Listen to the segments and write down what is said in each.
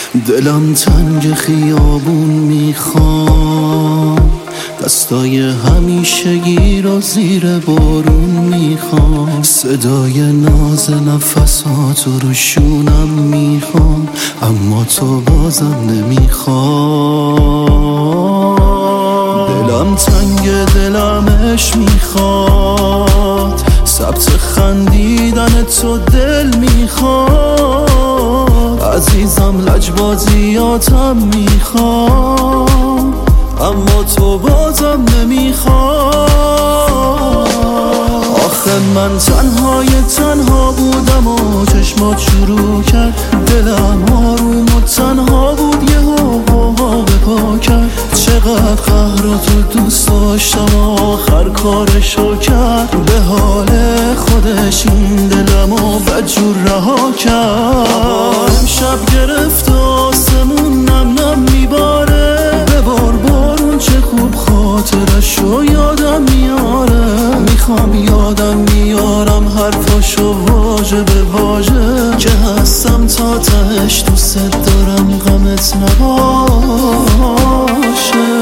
دلم تنگ خیابون میخوام، دستای همیشگی رو زیر بارون میخوام، صدای ناز نفساتو رو شونم میخوام، اما تو بازم نمیخوام. دلم تنگ دلمش میخواد، ثبت خندیدن تو دل میخواد، عزیزم لجبازیاتم میخوام، اما تو بازم نمیخواد. آخه من تنها بودم و چشمات شروع کرد، دلم آروم و تنها بود یه هوا به پا کرد، چقدر قهراتو دوست داشتم آخر کارشو کرد، به حال خودش این دلمو بدجور رها کرد. امشب گرفت آسمون نم نم میباره، ببار بارون چه خوب خاطرشو یادم میاره، میخوام یادم میارم حرفاشو واژه به واژه، که هستم تا تهش دوست دارم غمت نباشه.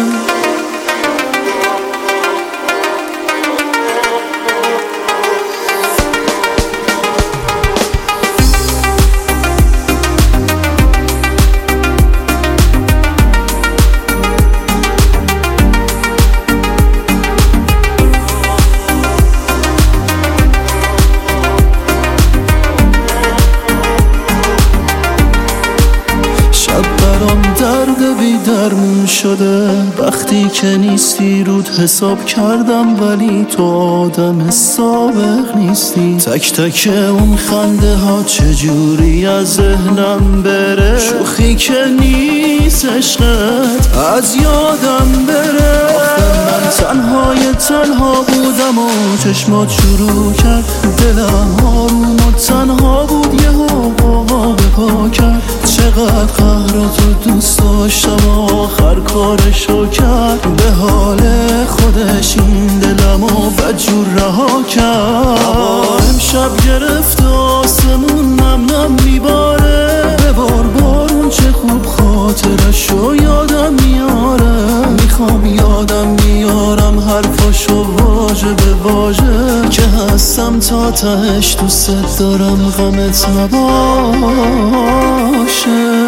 برام درد بی درمون شده، وقتی که نیستی رود حساب کردم، ولی تو آدم سابق نیستی، تک تک اون خنده ها چجوری از ذهنم بره، شوخی که نیست عشقت از یادم بره. آخه من تنها بودم و چشمات شروع کرد، دلم آروم و تنها بود یه هوا به پا کرد، چقدر قهراتو دوست داشتم آخر کارشو کرد، به حال خودش این دلمو بدجور رها کرد. امشب گرفت آسمون نم نم میباره، ببار بارون چه خوب خاطرشو یادم میاره، میخوام یادم میارم حرفاشو واژه به واژه، که هستم تا تهش دوست دارم غمت نباشه.